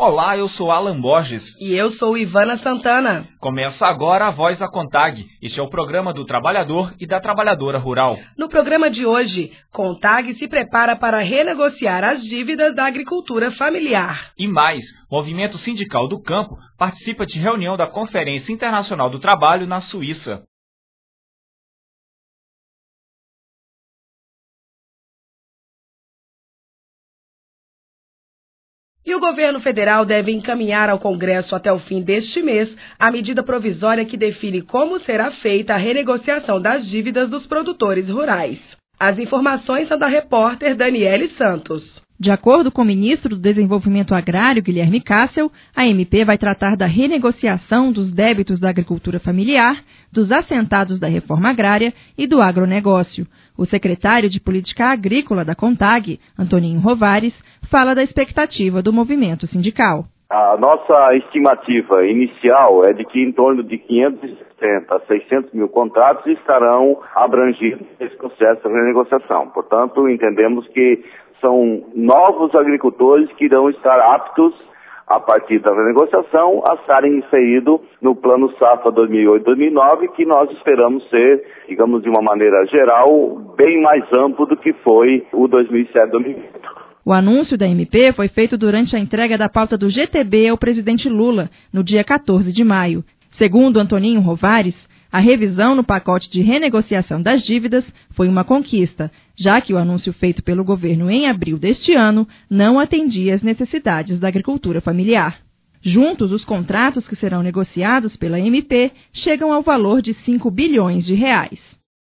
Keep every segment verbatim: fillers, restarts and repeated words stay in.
Olá, eu sou Alan Borges. E eu sou Ivana Santana. Começa agora a Voz da CONTAG. Este é o programa do trabalhador e da trabalhadora rural. No programa de hoje, CONTAG se prepara para renegociar as dívidas da agricultura familiar. E mais, o Movimento Sindical do Campo participa de reunião da Conferência Internacional do Trabalho na Suíça. E o governo federal deve encaminhar ao Congresso até o fim deste mês a medida provisória que define como será feita a renegociação das dívidas dos produtores rurais. As informações são da repórter Daniele Santos. De acordo com o ministro do Desenvolvimento Agrário, Guilherme Cassel, a M P vai tratar da renegociação dos débitos da agricultura familiar, dos assentados da reforma agrária e do agronegócio. O secretário de Política Agrícola da CONTAG, Antoninho Rovares, fala da expectativa do movimento sindical. A nossa estimativa inicial é de que em torno de quinhentos e sessenta a seiscentos mil contratos estarão abrangidos nesse processo de renegociação. Portanto, entendemos que são novos agricultores que irão estar aptos, a partir da renegociação, a estarem inseridos no Plano Safra dois mil e oito a dois mil e nove, que nós esperamos ser, digamos de uma maneira geral, bem mais amplo do que foi o dois mil e sete a dois mil e oito. O anúncio da M P foi feito durante a entrega da pauta do G T B ao presidente Lula, no dia quatorze de maio. Segundo Antoninho Rovares, a revisão no pacote de renegociação das dívidas foi uma conquista, já que o anúncio feito pelo governo em abril deste ano não atendia às necessidades da agricultura familiar. Juntos, os contratos que serão negociados pela M P chegam ao valor de cinco bilhões de reais.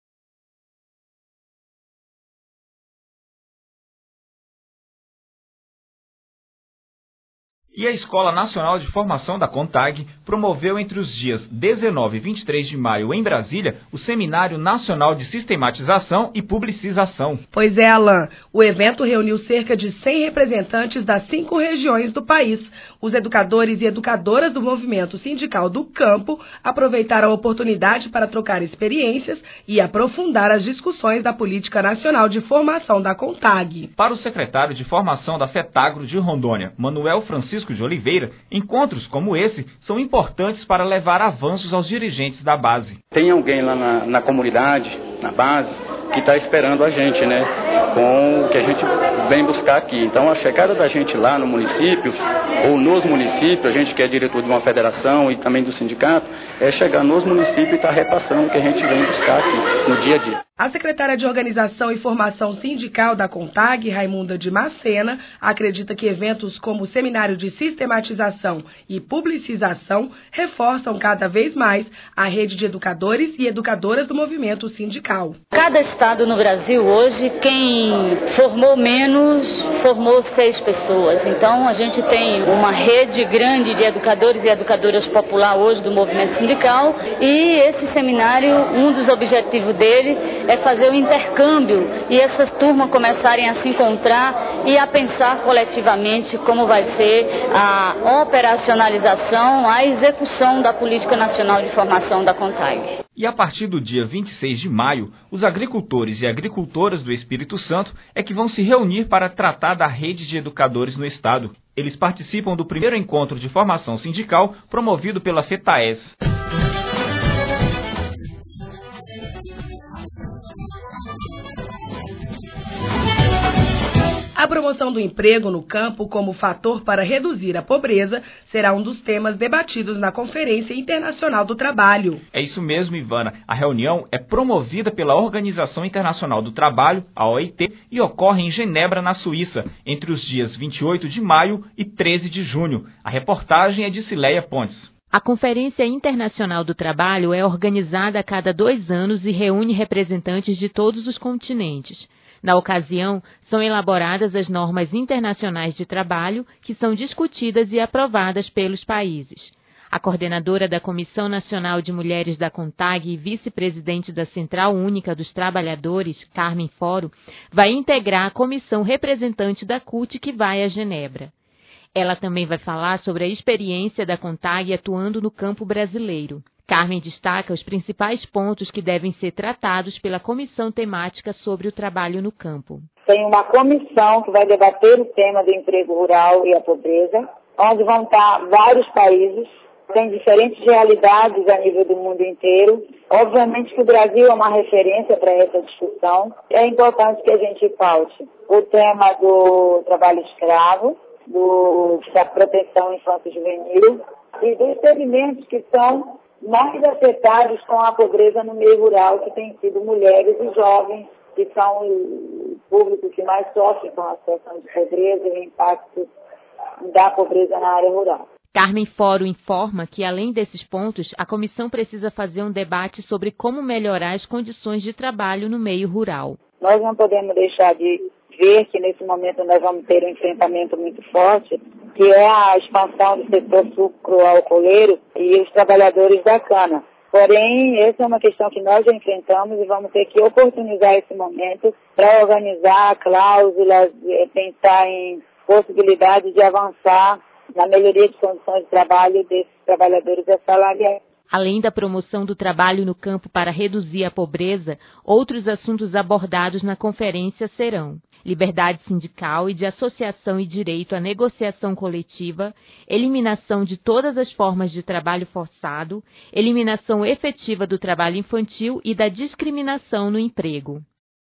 E a Escola Nacional de Formação da CONTAG promoveu entre os dias dezenove e vinte e três de maio em Brasília o Seminário Nacional de Sistematização e Publicização. Pois é, Alan, o evento reuniu cerca de cem representantes das cinco regiões do país. Os educadores e educadoras do movimento sindical do campo aproveitaram a oportunidade para trocar experiências e aprofundar as discussões da Política Nacional de Formação da CONTAG. Para o secretário de Formação da FETAGRO de Rondônia, Manuel Francisco de Oliveira, encontros como esse são importantes para levar avanços aos dirigentes da base. Tem alguém lá na, na comunidade, na base, que está esperando a gente, né, com o que a gente vem buscar aqui. Então, a chegada da gente lá no município, ou nos municípios, a gente que é diretor de uma federação e também do sindicato, é chegar nos municípios e estar tá repassando o que a gente vem buscar aqui no dia a dia. A secretária de Organização e Formação Sindical da CONTAG, Raimunda de Macena, acredita que eventos como o Seminário de Sistematização e Publicização reforçam cada vez mais a rede de educadores e educadoras do movimento sindical. Cada estado no Brasil hoje, quem formou menos, formou seis pessoas. Então, a gente tem uma rede grande de educadores e educadoras popular hoje do movimento sindical e esse seminário, um dos objetivos dele é fazer o intercâmbio e essas turmas começarem a se encontrar e a pensar coletivamente como vai ser a operacionalização, a execução da Política Nacional de Formação da CONTAG. E a partir do dia vinte e seis de maio, os agricultores e agricultoras do Espírito Santo é que vão se reunir para tratar da rede de educadores no estado. Eles participam do primeiro encontro de formação sindical promovido pela FETAES. A promoção do emprego no campo como fator para reduzir a pobreza será um dos temas debatidos na Conferência Internacional do Trabalho. É isso mesmo, Ivana. A reunião é promovida pela Organização Internacional do Trabalho, a O I T, e ocorre em Genebra, na Suíça, entre os dias vinte e oito de maio e treze de junho. A reportagem é de Cileia Pontes. A Conferência Internacional do Trabalho é organizada a cada dois anos e reúne representantes de todos os continentes. Na ocasião, são elaboradas as normas internacionais de trabalho, que são discutidas e aprovadas pelos países. A coordenadora da Comissão Nacional de Mulheres da CONTAG e vice-presidente da Central Única dos Trabalhadores, Carmen Foro, vai integrar a comissão representante da C U T, que vai a Genebra. Ela também vai falar sobre a experiência da CONTAG atuando no campo brasileiro. Carmen destaca os principais pontos que devem ser tratados pela comissão temática sobre o trabalho no campo. Tem uma comissão que vai debater o tema do emprego rural e a pobreza. onde vão estar vários países, tem diferentes realidades a nível do mundo inteiro. Obviamente que o Brasil é uma referência para essa discussão. É importante que a gente paute o tema do trabalho escravo, do, da proteção infanto-juvenil e dos segmentos que são mais afetados com a pobreza no meio rural, que tem sido mulheres e jovens, que são o público que mais sofre com a situação de pobreza e o impacto da pobreza na área rural. Carmen Foro informa que, além desses pontos, a comissão precisa fazer um debate sobre como melhorar as condições de trabalho no meio rural. Nós não podemos deixar de ver que, nesse momento, nós vamos ter um enfrentamento muito forte, que é a expansão do setor sucro-alcooleiro e os trabalhadores da cana. Porém, essa é uma questão que nós já enfrentamos e vamos ter que oportunizar esse momento para organizar cláusulas, pensar em possibilidade de avançar na melhoria de condições de trabalho desses trabalhadores assalariados. Além da promoção do trabalho no campo para reduzir a pobreza, outros assuntos abordados na conferência serão liberdade sindical e de associação e direito à negociação coletiva, eliminação de todas as formas de trabalho forçado, eliminação efetiva do trabalho infantil e da discriminação no emprego.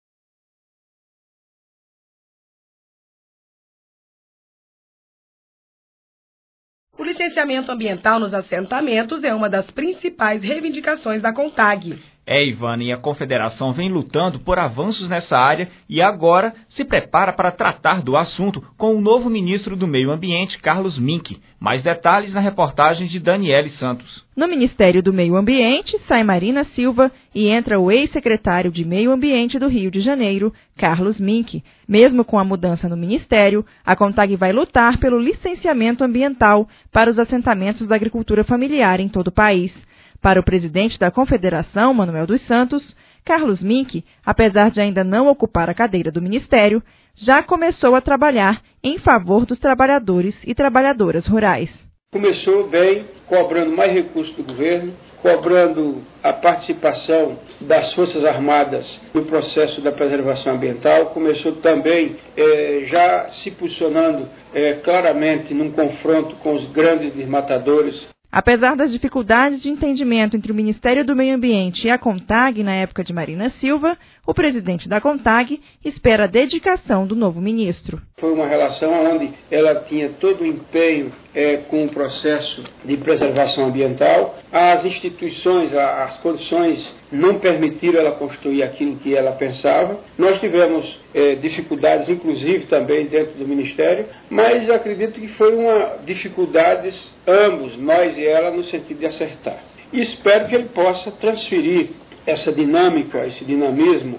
O licenciamento ambiental nos assentamentos é uma das principais reivindicações da CONTAG. É, Ivana, e a Confederação vem lutando por avanços nessa área e agora se prepara para tratar do assunto com o novo ministro do Meio Ambiente, Carlos Mink. Mais detalhes na reportagem de Daniele Santos. No Ministério do Meio Ambiente, sai Marina Silva e entra o ex-secretário de Meio Ambiente do Rio de Janeiro, Carlos Mink. Mesmo com a mudança no Ministério, a CONTAG vai lutar pelo licenciamento ambiental para os assentamentos da agricultura familiar em todo o país. Para o presidente da Confederação, Manuel dos Santos, Carlos Mink, apesar de ainda não ocupar a cadeira do Ministério, já começou a trabalhar em favor dos trabalhadores e trabalhadoras rurais. Começou bem, cobrando mais recursos do governo, cobrando a participação das Forças Armadas no processo da preservação ambiental, começou também eh, já se posicionando eh, claramente num confronto com os grandes desmatadores. Apesar das dificuldades de entendimento entre o Ministério do Meio Ambiente e a CONTAG na época de Marina Silva, o presidente da CONTAG espera a dedicação do novo ministro. Foi uma relação onde ela tinha todo o empenho é, com o processo de preservação ambiental. As instituições, as condições não permitiram ela construir aquilo que ela pensava. Nós tivemos é, dificuldades, inclusive também dentro do Ministério, mas acredito que foi uma dificuldades ambos, nós e ela, no sentido de acertar. E espero que ele possa transferir essa dinâmica, esse dinamismo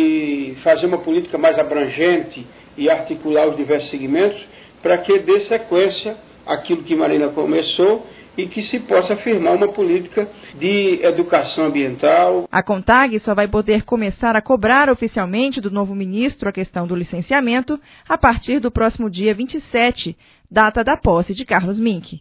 e fazer uma política mais abrangente e articular os diversos segmentos para que dê sequência àquilo que Marina começou e que se possa afirmar uma política de educação ambiental. A CONTAG só vai poder começar a cobrar oficialmente do novo ministro a questão do licenciamento a partir do próximo dia vinte e sete, data da posse de Carlos Mink.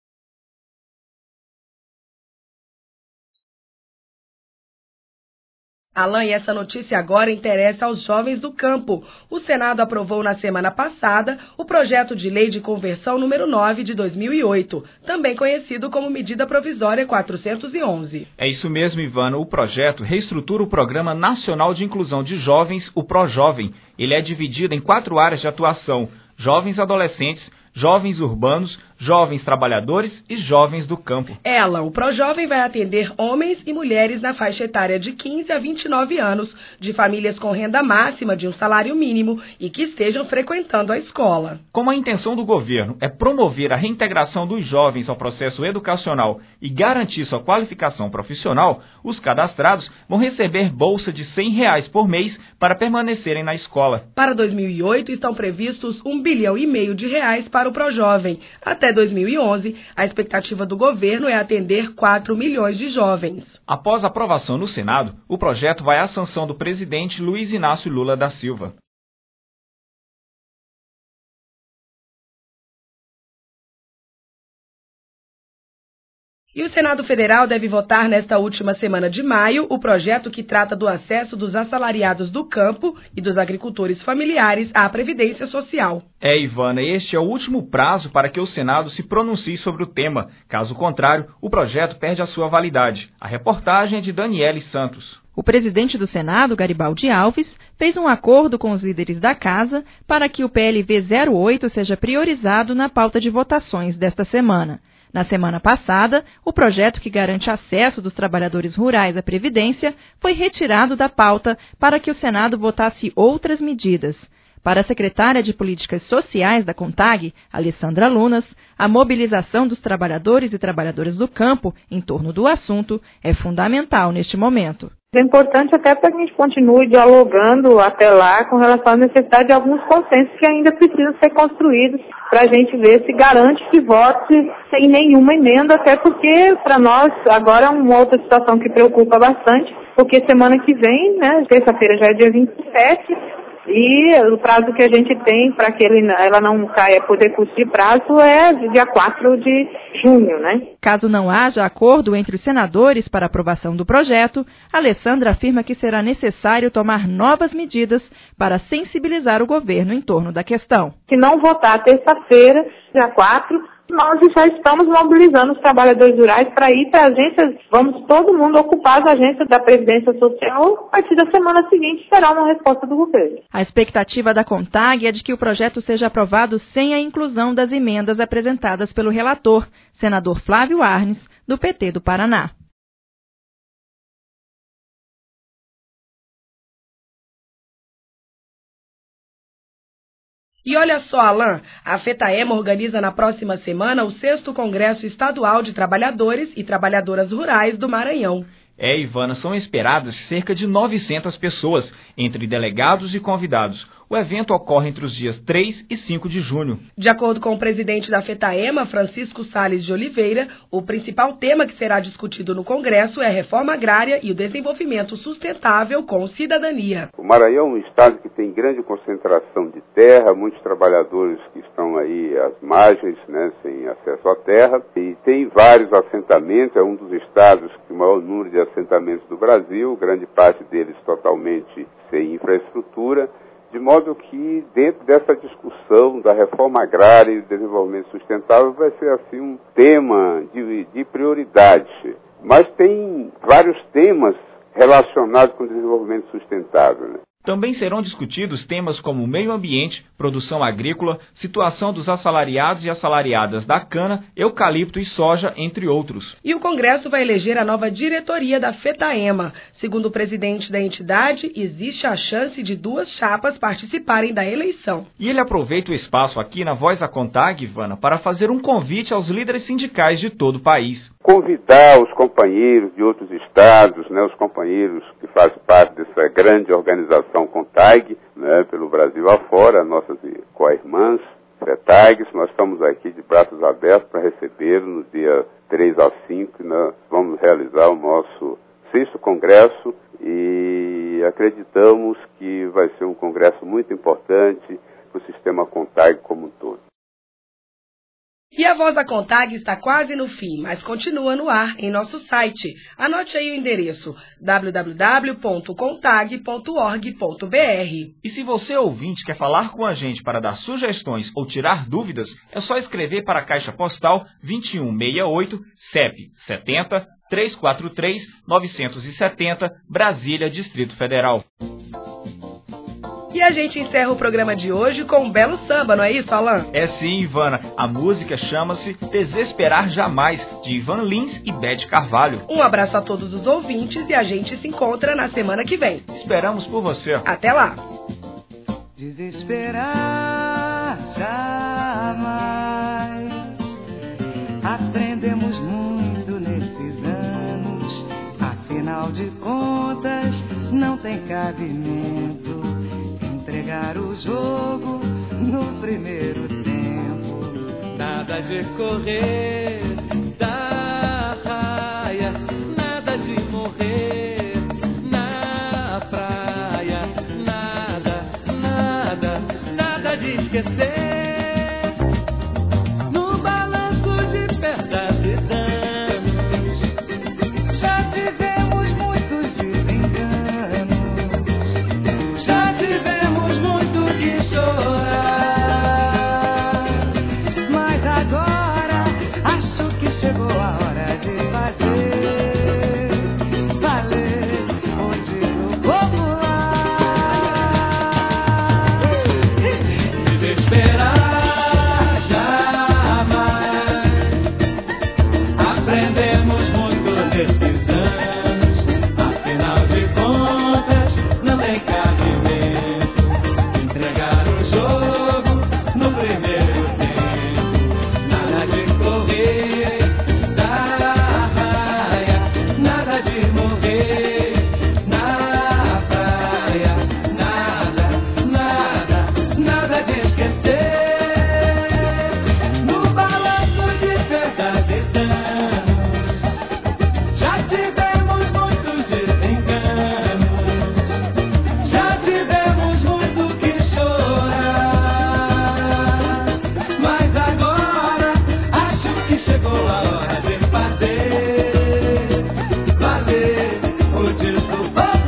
Alain, e essa notícia agora interessa aos jovens do campo. O Senado aprovou na semana passada o projeto de lei de conversão número nove de dois mil e oito, também conhecido como Medida Provisória quatrocentos e onze. É isso mesmo, Ivana. O projeto reestrutura o Programa Nacional de Inclusão de Jovens, o ProJovem. Ele é dividido em quatro áreas de atuação: jovens adolescentes, jovens urbanos, jovens trabalhadores e jovens do campo. Ela, o ProJovem, vai atender homens e mulheres na faixa etária de quinze a vinte e nove anos, de famílias com renda máxima de um salário mínimo e que estejam frequentando a escola. Como a intenção do governo é promover a reintegração dos jovens ao processo educacional e garantir sua qualificação profissional, os cadastrados vão receber bolsa de cem reais por mês para permanecerem na escola. Para dois mil e oito estão previstos um bilhão e meio de reais para o ProJovem. Até dois mil e onze, a expectativa do governo é atender quatro milhões de jovens. Após a aprovação no Senado, o projeto vai à sanção do presidente Luiz Inácio Lula da Silva. E o Senado Federal deve votar nesta última semana de maio o projeto que trata do acesso dos assalariados do campo e dos agricultores familiares à Previdência Social. É, Ivana, este é o último prazo para que o Senado se pronuncie sobre o tema. Caso contrário, o projeto perde a sua validade. A reportagem é de Daniele Santos. O presidente do Senado, Garibaldi Alves, fez um acordo com os líderes da Casa para que o P L V zero oito seja priorizado na pauta de votações desta semana. Na semana passada, o projeto que garante acesso dos trabalhadores rurais à Previdência foi retirado da pauta para que o Senado votasse outras medidas. Para a secretária de Políticas Sociais da CONTAG, Alessandra Lunas, a mobilização dos trabalhadores e trabalhadoras do campo em torno do assunto é fundamental neste momento. É importante até para que a gente continue dialogando até lá com relação à necessidade de alguns consensos que ainda precisam ser construídos para a gente ver se garante que vote sem nenhuma emenda, até porque para nós agora é uma outra situação que preocupa bastante, porque semana que vem, né, terça-feira já é dia vinte e sete, e o prazo que a gente tem para que ele, ela não caia por recurso de prazo é dia quatro de junho, né? Caso não haja acordo entre os senadores para aprovação do projeto, Alessandra afirma que será necessário tomar novas medidas para sensibilizar o governo em torno da questão. Se não votar terça-feira, dia quatro, nós já estamos mobilizando os trabalhadores rurais para ir para agências, vamos todo mundo ocupar as agências da Previdência Social, a partir da semana seguinte será uma resposta do governo. A expectativa da CONTAG é de que o projeto seja aprovado sem a inclusão das emendas apresentadas pelo relator, senador Flávio Arnes, do P T do Paraná. E olha só, Alain, a FETAEMA organiza na próxima semana o sexto Congresso Estadual de Trabalhadores e Trabalhadoras Rurais do Maranhão. É, Ivana, são esperadas cerca de novecentas pessoas, entre delegados e convidados. O evento ocorre entre os dias três e cinco de junho. De acordo com o presidente da FETAEMA, Francisco Salles de Oliveira, o principal tema que será discutido no Congresso é a reforma agrária e o desenvolvimento sustentável com cidadania. O Maranhão é um estado que tem grande concentração de terra, muitos trabalhadores que estão aí às margens, né, sem acesso à terra, e tem vários assentamentos, é um dos estados com o maior número de assentamentos do Brasil, grande parte deles totalmente sem infraestrutura. De modo que, dentro dessa discussão da reforma agrária e do desenvolvimento sustentável, vai ser assim um tema de, de prioridade. Mas tem vários temas relacionados com o desenvolvimento sustentável, né? Também serão discutidos temas como meio ambiente, produção agrícola, situação dos assalariados e assalariadas da cana, eucalipto e soja, entre outros. E o Congresso vai eleger a nova diretoria da FETAEMA. Segundo o presidente da entidade, existe a chance de duas chapas participarem da eleição. E ele aproveita o espaço aqui na Voz da CONTAG, Ivana, para fazer um convite aos líderes sindicais de todo o país. Convidar os companheiros de outros estados, né, os companheiros que fazem parte dessa grande organização CONTAG, né, pelo Brasil afora, nossas co-irmãs, FETAGs, nós estamos aqui de braços abertos para recebê-lo no dia três a cinco, nós vamos realizar o nosso sexto congresso e acreditamos que vai ser um congresso muito importante para o sistema CONTAG como um todo. E a Voz da CONTAG está quase no fim, mas continua no ar em nosso site. Anote aí o endereço w w w ponto contag ponto org ponto b r. E se você, ouvinte, quer falar com a gente para dar sugestões ou tirar dúvidas, é só escrever para a Caixa Postal vinte e um sessenta e oito, C E P setenta, trezentos e quarenta e três, novecentos e setenta, Brasília, Distrito Federal. E a gente encerra o programa de hoje com um belo samba, não é isso, Alain? É sim, Ivana. A música chama-se Desesperar Jamais, de Ivan Lins e Beth Carvalho. Um abraço a todos os ouvintes e a gente se encontra na semana que vem. Esperamos por você. Até lá. Desesperar jamais. Aprendemos muito nesses anos. Afinal de contas, não tem cabimento entregar o jogo no primeiro tempo. Nada de correr da raia, nada de morrer na praia, nada, nada, nada de esquecer. No balanço de perdas e danos, chorar. Mas agora acho que chegou a hora de fazer valer o dito popular. Desesperar jamais. Aprendemos muito nesses anos. Afinal de contas, não tem cabimento entregar o jogo no primeiro tempo. Nada de correr da raia, nada de morrer na praia, nada, nada, nada de esquecer. No balanço de perdas e danos, já tivemos muitos desenganos, já tivemos muito que chorar. Mas agora acho que chegou a hora de fazer valer o disco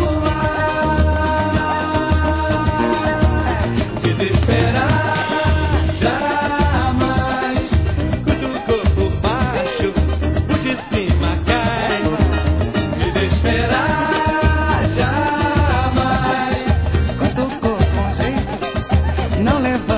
popular. Desesperar jamais. Cutucou por baixo, o de cima cai. Desesperar jamais. Cutucou com jeito, não levanta.